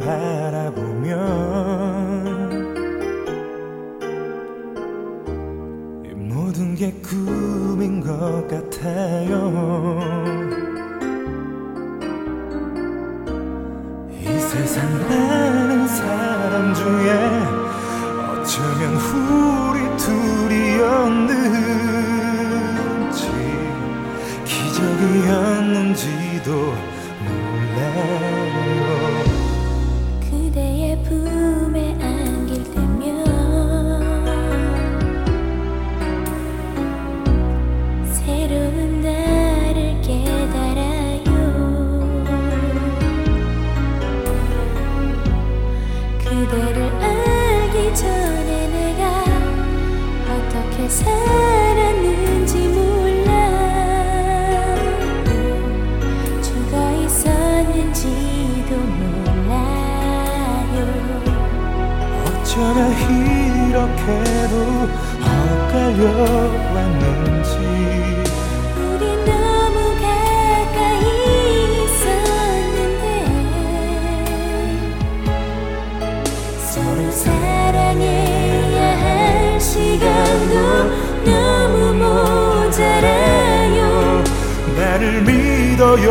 바라보면 이 모든 게 꿈인 것 같아요. 이 세상 많은 사람 중에 어쩌면 우리 둘이었는지 기적이었는지도 몰라요. 그대의 품에 안길 때면 새로운 나를 깨달아요. 그대를 알기 전에 내가 어떻게 살았는지 몰라요. 죽어 있었는지도 몰라요. 어쩌면 이렇게도 엇갈려 왔는지. 우리 너무 가까이 있었는데 서로 사랑해야 할 시간도 너무 모자라요. 나를 믿어요.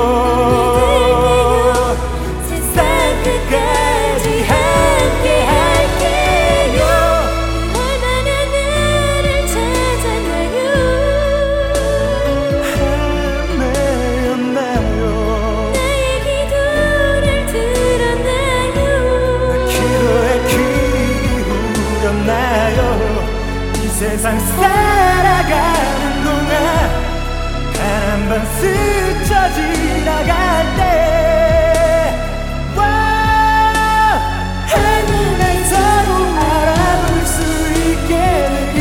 세상 끝까지 함께 할게요. 얼마나 나를 찾았나요? 헤매였나요? 나의 기도를 들었나요? 기도에 귀 기울였나요? 이 세상 살아가는 동안 단 한 번 스쳐 지나갈 때 한눈에 서로 알아볼 수 있게 되길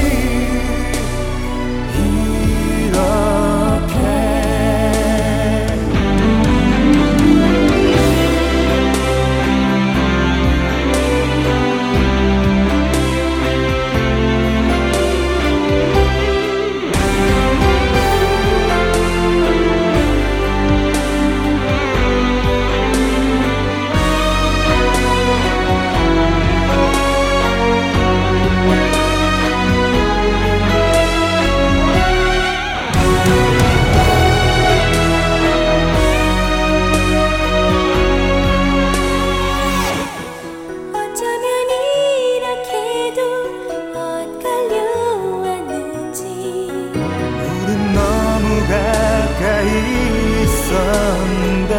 이렇게. 어쩌면 이렇게도 엇갈려 왔는지. 우린 너무 가까이 있었는데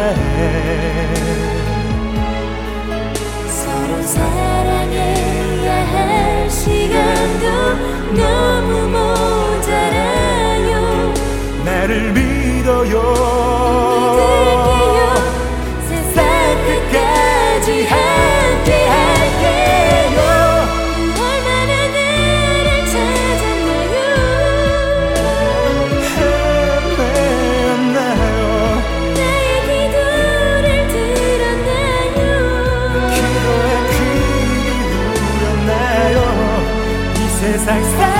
서로 사랑해야 할 시간도 너무 모자라요. 나를 믿어요. 믿을게요. 세상 끝까지 함께 할게요. 얼마나 나를 찾았나요? 헤매였나요? 나의 기도를 들었나요? 기도에 귀 기울였나요? 이 세상